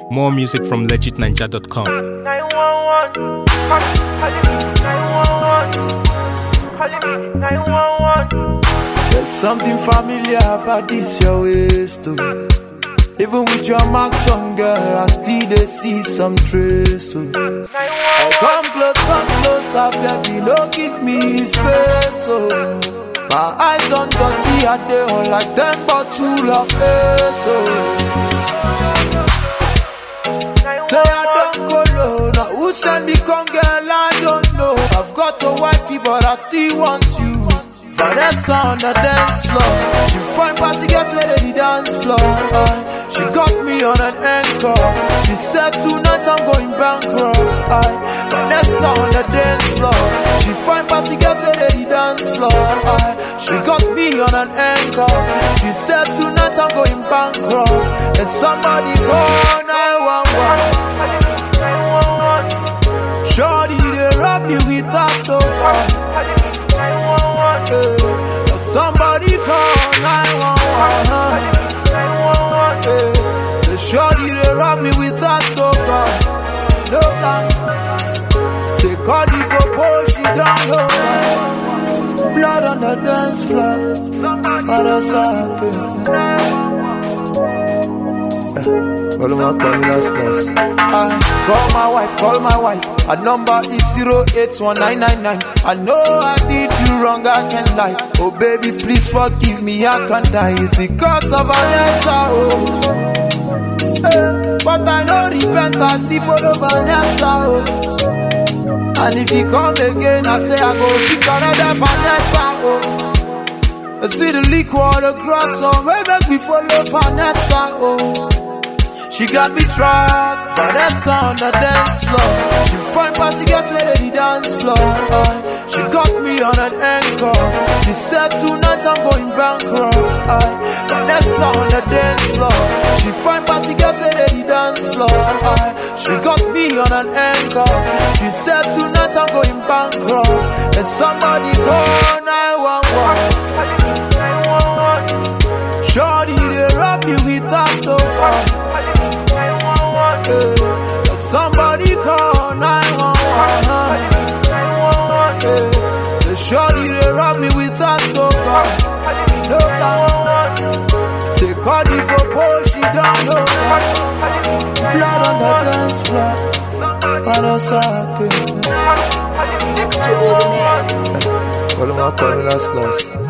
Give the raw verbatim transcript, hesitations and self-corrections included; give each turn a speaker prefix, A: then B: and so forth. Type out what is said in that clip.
A: More music from legit ninja dot com.
B: nine one one, calling me nine one one.
C: There's something familiar about this your ways too. Even with your marks on, girl, I still they see some trace too. Oh, come close, come close, I baby, no give me space. Oh, my eyes don't dirty, I they on like ten bottle of ace. Oh, say I don't go low, now who send me come, girl? I don't know. I've got a wifey, but I still want you. Vanessa on the dance floor, she find party girls where they dance floor. Uh, she got me on an anchor. She said tonight I'm going bankrupt. Uh, Vanessa on the dance floor, she find party girls where they dance floor. Uh, she got me on an anchor. She said tonight I'm going bankrupt. And somebody call nine one one. Shorty they rob me with that door. Hey, somebody call nine one one. Hey, the shorty they rob me with a stoker. No gun. Say call the popo, she down low. Blood on the dance floor. Para sake. Call my call me last last. I call my wife, call my wife. Her number is zero eight one nine nine nine. I know I did you wrong, I can't lie. Oh baby, please forgive me, I can't die. It's because of Vanessa, oh. Hey, but I know repent, I still follow Vanessa, oh. And if he come again, I say I go pick another Vanessa, oh. I see the leak water cross on, way make me follow Vanessa, oh. She got me trapped, Vanessa on the dance floor. She find party girls where they dance floor. Uh, she got me on an anchor. She said tonight I'm going bankrupt. Uh, Vanessa on the dance floor. She find party girls where they dance floor. Uh, she got me on an anchor. She said tonight I'm going bankrupt. And somebody call nine one one. Shorty they rob me with that door. Hey, somebody call nine one one. Hey, the shorty they rob me with a stoker. No gun. Say call the popo, she down low. Blood on the dance floor. Para sake.
D: Extraordinaire.
C: Call my call me last last.